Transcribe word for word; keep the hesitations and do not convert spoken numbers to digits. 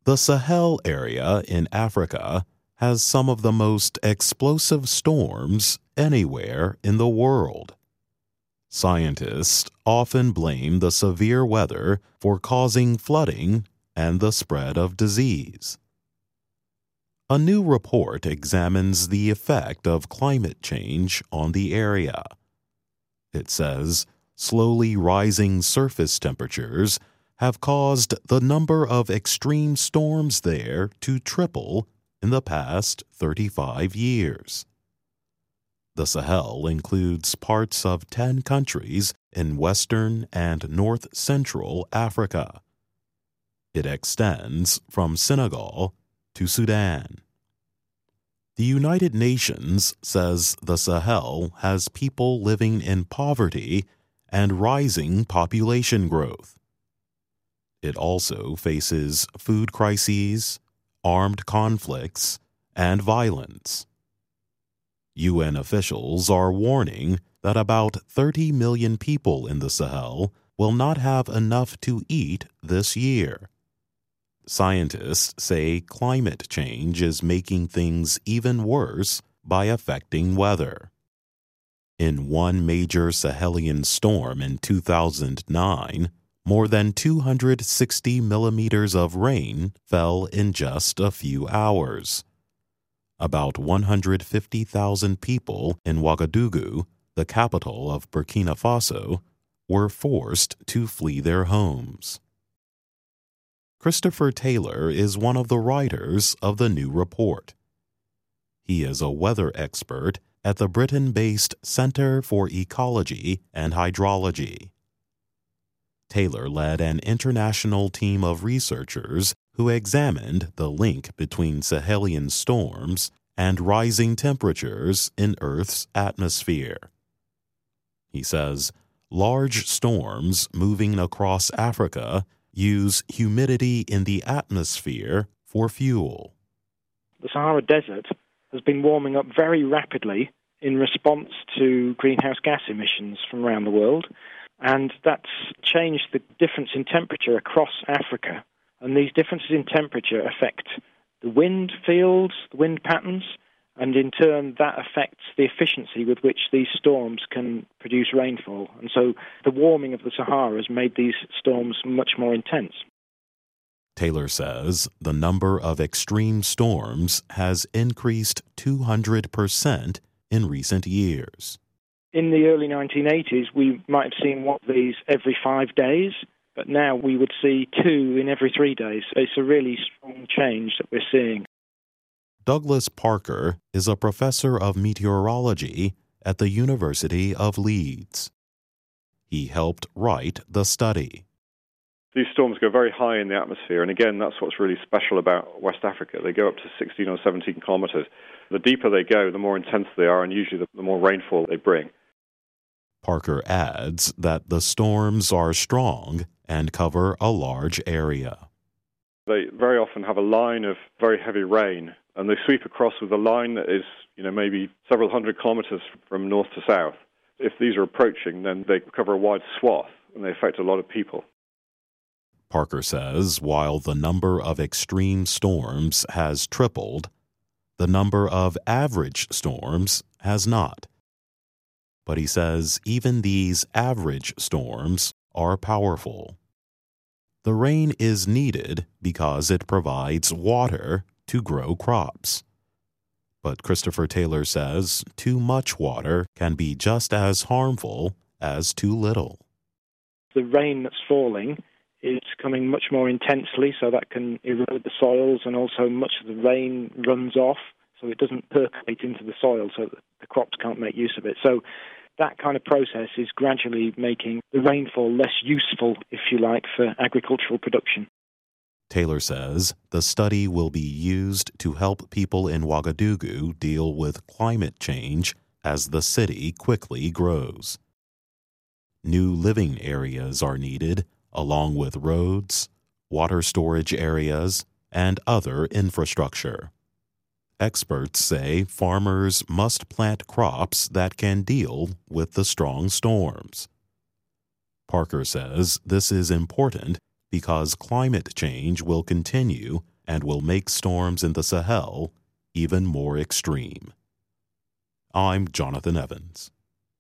The Sahel area in Africa has some of the most explosive storms anywhere in the world. Scientists often blame the severe weather for causing flooding and the spread of disease. A new report examines the effect of climate change on the area. It says slowly rising surface temperatures have caused the number of extreme storms there to triple in the past thirty-five years. The Sahel includes parts of ten countries in western and north-central Africa. It extends from Senegal to Sudan. The United Nations says the Sahel has people living in poverty and rising population growth. It also faces food crises, armed conflicts, and violence. U N officials are warning that about thirty million people in the Sahel will not have enough to eat this year. Scientists say climate change is making things even worse by affecting weather. In one major Sahelian storm in two thousand nine, more than two hundred sixty millimeters of rain fell in just a few hours. About one hundred fifty thousand people in Ouagadougou, the capital of Burkina Faso, were forced to flee their homes. Christopher Taylor is one of the writers of the new report. He is a weather expert at the Britain-based Center for Ecology and Hydrology. Taylor led an international team of researchers who examined the link between Sahelian storms and rising temperatures in Earth's atmosphere. He says, large storms moving across Africa use humidity in the atmosphere for fuel. The Sahara Desert has been warming up very rapidly in response to greenhouse gas emissions from around the world, and that's changed the difference in temperature across Africa. And these differences in temperature affect the wind fields, the wind patterns, and in turn that affects the efficiency with which these storms can produce rainfall. And so the warming of the Sahara has made these storms much more intense. Taylor says the number of extreme storms has increased two hundred percent in recent years. In the early nineteen eighties, we might have seen one of these every five days, but now we would see two in every three days. It's a really strong change that we're seeing. Douglas Parker is a professor of meteorology at the University of Leeds. He helped write the study. These storms go very high in the atmosphere, and again, that's what's really special about West Africa. They go up to sixteen or seventeen kilometers. The deeper they go, the more intense they are, and usually the more rainfall they bring. Parker adds that the storms are strong and cover a large area. They very often have a line of very heavy rain, and they sweep across with a line that is, you know, maybe several hundred kilometers from north to south. If these are approaching, then they cover a wide swath, and they affect a lot of people. Parker says while the number of extreme storms has tripled, the number of average storms has not. But he says even these average storms are powerful. The rain is needed because it provides water to grow crops. But Christopher Taylor says too much water can be just as harmful as too little. The rain that's falling is coming much more intensely, so that can erode the soils, and also much of the rain runs off, so it doesn't percolate into the soil, so that the crops can't make use of it. So that kind of process is gradually making the rainfall less useful, if you like, for agricultural production. Taylor says the study will be used to help people in Ouagadougou deal with climate change as the city quickly grows. New living areas are needed, along with roads, water storage areas, and other infrastructure. Experts say farmers must plant crops that can deal with the strong storms. Parker says this is important because climate change will continue and will make storms in the Sahel even more extreme. I'm Jonathan Evans.